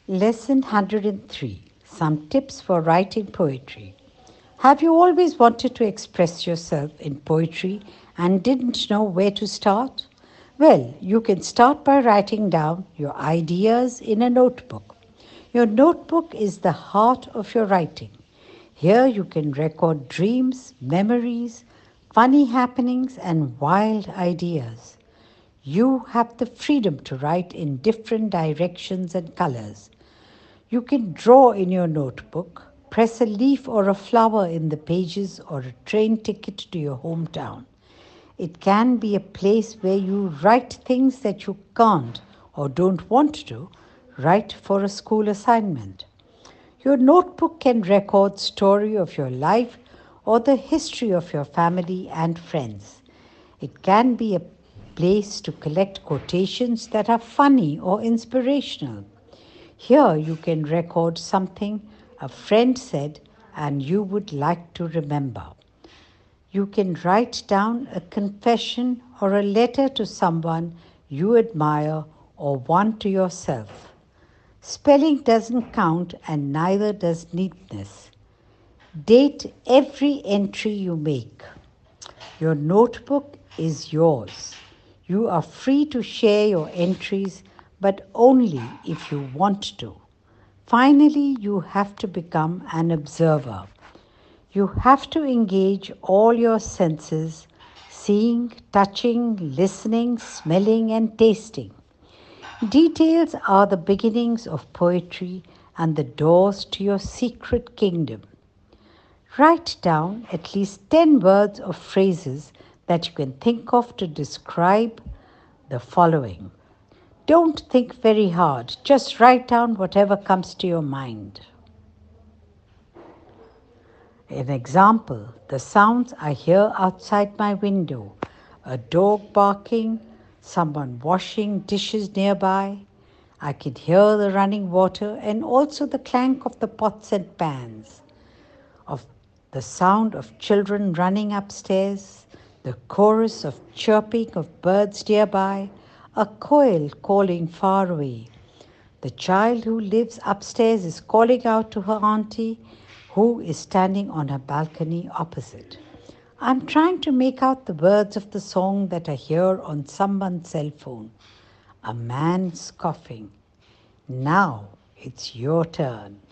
Lesson 103, Some Tips for Writing Poetry. Have you always wanted to express yourself in poetry and didn't know where to start? Well, you can start by writing down your ideas in a notebook. Your notebook is the heart of your writing. Here you can record dreams, memories, funny happenings, and wild ideas. You have the freedom to write in different directions and colors. You can draw in your notebook, press a leaf or a flower in the pages, or a train ticket to your hometown. It can be a place where you write things that you can't or don't want to write for a school assignment. Your notebook can record story of your life or the history of your family and friends. It can be a place to collect quotations that are funny or inspirational. Here you can record something a friend said and you would like to remember. You can write down a confession or a letter to someone you admire or one to yourself. Spelling doesn't count and neither does neatness. Date every entry you make. Your notebook is yours. You are free to share your entries, but only if you want to. Finally, you have to become an observer. You have to engage all your senses: seeing, touching, listening, smelling, and tasting. Details are the beginnings of poetry and the doors to your secret kingdom. Write down at least 10 words or phrases that you can think of to describe the following. Don't think very hard, just write down whatever comes to your mind. An example: the sounds I hear outside my window, a dog barking, someone washing dishes nearby. I can hear the running water and also the clank of the pots and pans, of the sound of children running upstairs, the chorus of chirping of birds nearby, a quail calling far away. The child who lives upstairs is calling out to her auntie, who is standing on her balcony opposite. I'm trying to make out the words of the song that I hear on someone's cell phone. A man scoffing. Now it's your turn.